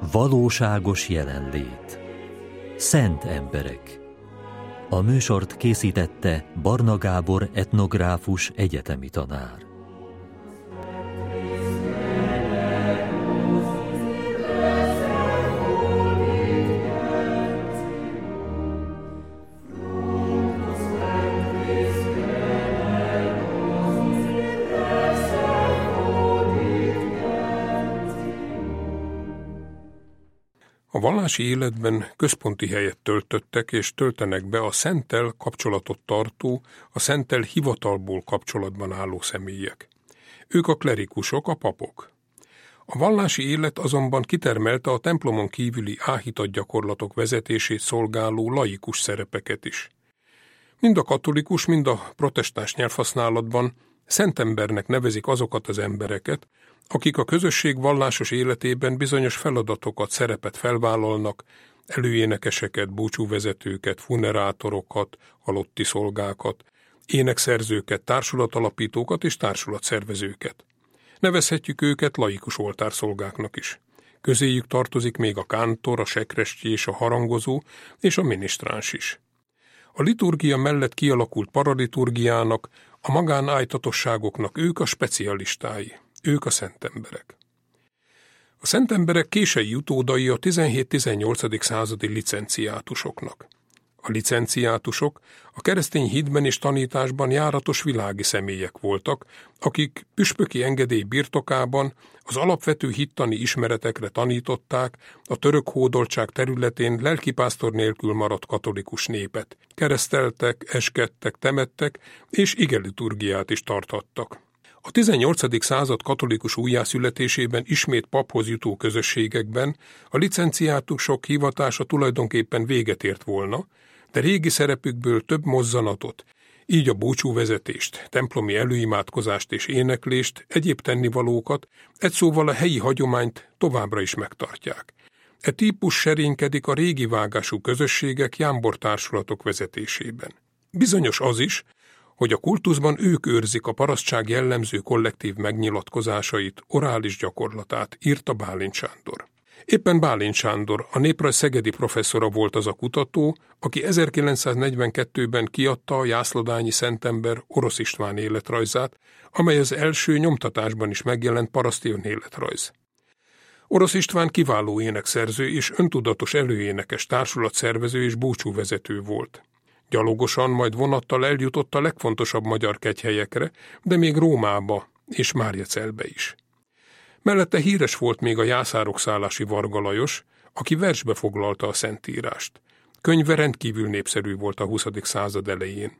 Valóságos jelenlét. Szent emberek. A műsort készítette Barna Gábor etnográfus egyetemi tanár. A vallási életben központi helyet töltöttek és töltenek be a szenttel kapcsolatot tartó, a szenttel hivatalból kapcsolatban álló személyek. Ők a klerikusok, a papok. A vallási élet azonban kitermelte a templomon kívüli áhított gyakorlatok vezetését szolgáló laikus szerepeket is. Mind a katolikus, mind a protestáns nyelvhasználatban szentembernek nevezik azokat az embereket, akik a közösség vallásos életében bizonyos feladatokat, szerepet felvállalnak, előénekeseket, búcsúvezetőket, funerátorokat, halotti szolgákat, énekszerzőket, társulatalapítókat és társulatszervezőket. Nevezhetjük őket laikus oltárszolgáknak is. Közéjük tartozik még a kántor, a sekrestyi és a harangozó és a minisztráns is. A liturgia mellett kialakult paraliturgiának, a magánájtatosságoknak ők a specialistái. Ők a szentemberek. A szentemberek késői utódai a 17-18. századi licenciátusoknak. A licenciátusok a keresztény hitben és tanításban járatos világi személyek voltak, akik püspöki engedély birtokában az alapvető hittani ismeretekre tanították a török hódoltság területén lelkipásztor nélkül maradt katolikus népet. Kereszteltek, eskedtek, temettek és igeliturgiát is tarthattak. A 18. század katolikus újjászületésében ismét paphoz jutó közösségekben a licenciátusok hivatása tulajdonképpen véget ért volna, de régi szerepükből több mozzanatot, így a búcsúvezetést, templomi előimádkozást és éneklést, egyéb tennivalókat, egy szóval a helyi hagyományt továbbra is megtartják. E típus serénykedik a régi vágású közösségek jámbortársulatok vezetésében. Bizonyos az is, hogy a kultuszban ők őrzik a parasztság jellemző kollektív megnyilatkozásait, orális gyakorlatát, írta Bálint Sándor. Éppen Bálint Sándor, a néprajz szegedi professzora volt az a kutató, aki 1942-ben kiadta a jászlodányi szentember Orosz István életrajzát, amely az első nyomtatásban is megjelent paraszti önéletrajz. Orosz István kiváló énekszerző és öntudatos előénekes társulatszervező és búcsúvezető volt. Gyalogosan, majd vonattal eljutott a legfontosabb magyar kegyhelyekre, de még Rómába és Márjacelbe is. Mellette híres volt még a jászárokszállási Varga Lajos, aki versbe foglalta a Szentírást. Könyve rendkívül népszerű volt a 20. század elején.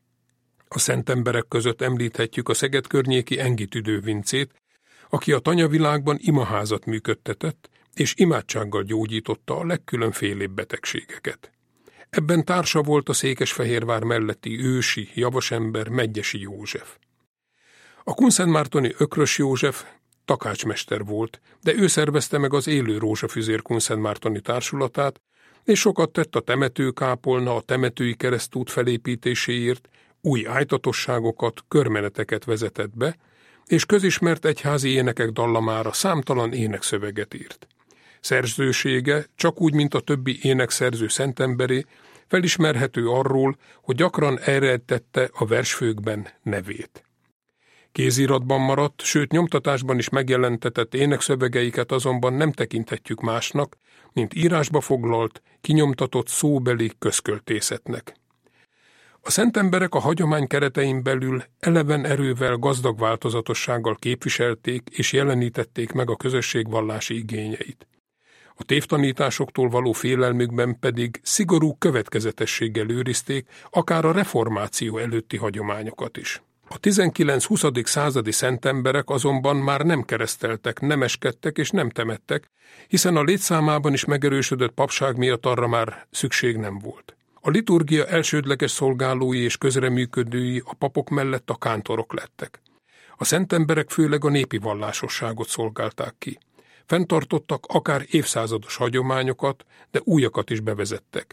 A szentemberek között említhetjük a Szeged környéki Engi Tüdő Vincét, aki a tanyavilágban imaházat működtetett, és imádsággal gyógyította a legkülönfélébb betegségeket. Ebben társa volt a Székesfehérvár melletti ősi, javasember Medgyessy József. A kunszentmártoni Ökrös József takácsmester volt, de ő szervezte meg az Élő Rózsafüzér kunszentmártoni társulatát, és sokat tett a temetőkápolna, a temetői keresztút felépítéséért, új ájtatosságokat, körmeneteket vezetett be, és közismert egyházi énekek dallamára számtalan énekszöveget írt. Szerzősége, csak úgy, mint a többi énekszerző szentemberé, felismerhető arról, hogy gyakran elrejtette a versfőkben nevét. Kéziratban maradt, sőt nyomtatásban is megjelentetett énekszövegeiket azonban nem tekinthetjük másnak, mint írásba foglalt, kinyomtatott szóbeli közköltészetnek. A szentemberek a hagyomány keretein belül eleven erővel, gazdag változatossággal képviselték és jelenítették meg a közösség vallási igényeit. A tévtanításoktól való félelmükben pedig szigorú következetességgel őrizték akár a reformáció előtti hagyományokat is. A 19-20. századi szentemberek azonban már nem kereszteltek, nem eskedtek és nem temettek, hiszen a létszámában is megerősödött papság miatt arra már szükség nem volt. A liturgia elsődleges szolgálói és közreműködői a papok mellett a kántorok lettek. A szentemberek főleg a népi vallásosságot szolgálták ki. Fenntartottak akár évszázados hagyományokat, de újakat is bevezettek.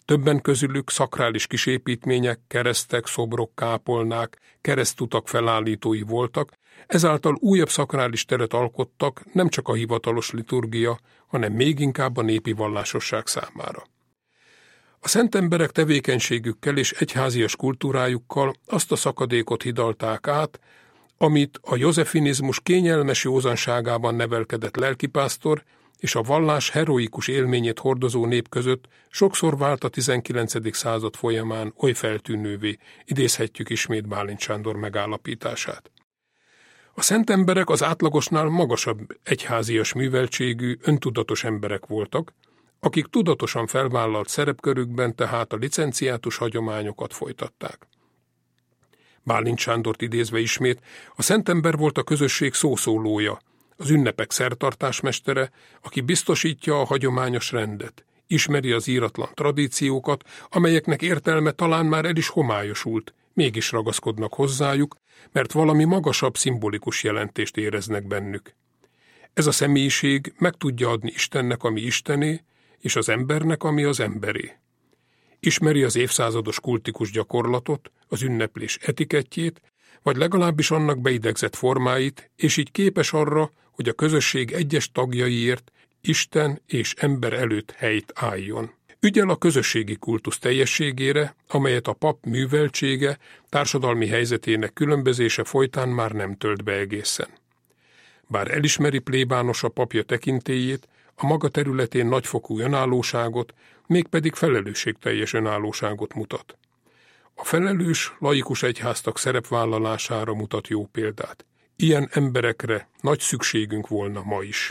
Többen közülük szakrális kisépítmények, keresztek, szobrok, kápolnák, keresztutak felállítói voltak, ezáltal újabb szakrális teret alkottak nem csak a hivatalos liturgia, hanem még inkább a népi vallásosság számára. A szent emberek tevékenységükkel és egyházias kultúrájukkal azt a szakadékot hidalták át, amit a józefinizmus kényelmes józanságában nevelkedett lelkipásztor és a vallás heroikus élményét hordozó nép között sokszor vált a 19. század folyamán oly feltűnővé, idézhetjük ismét Bálint Sándor megállapítását. A szent emberek az átlagosnál magasabb egyházias műveltségű, öntudatos emberek voltak, akik tudatosan felvállalt szerepkörükben tehát a licenciátus hagyományokat folytatták. Bálint Sándort idézve ismét, a szentember volt a közösség szószólója, az ünnepek szertartásmestere, aki biztosítja a hagyományos rendet, ismeri az íratlan tradíciókat, amelyeknek értelme talán már el is homályosult, mégis ragaszkodnak hozzájuk, mert valami magasabb szimbolikus jelentést éreznek bennük. Ez a személyiség meg tudja adni Istennek, ami Istené, és az embernek, ami az emberé. Ismeri az évszázados kultikus gyakorlatot, az ünneplés etikettjét, vagy legalábbis annak beidegzett formáit, és így képes arra, hogy a közösség egyes tagjaiért Isten és ember előtt helyt álljon. Ügyel a közösségi kultusz teljességére, amelyet a pap műveltsége, társadalmi helyzetének különbözése folytán már nem tölt be egészen. Bár elismeri plébános a papja tekintélyét, a maga területén nagyfokú önállóságot, mégpedig felelősségteljes önállóságot mutat. A felelős, laikus egyháztag szerepvállalására mutat jó példát. Ilyen emberekre nagy szükségünk volna ma is.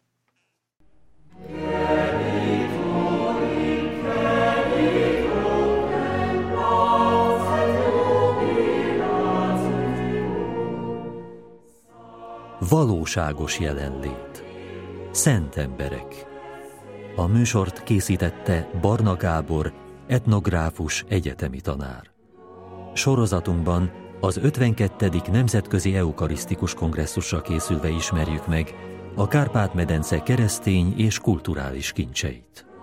Valóságos jelenlét. Szent emberek. A műsort készítette Barna Gábor, etnográfus, egyetemi tanár. Sorozatunkban az 52. Nemzetközi Eukarisztikus Kongresszusra készülve ismerjük meg a Kárpát-medence keresztény és kulturális kincseit.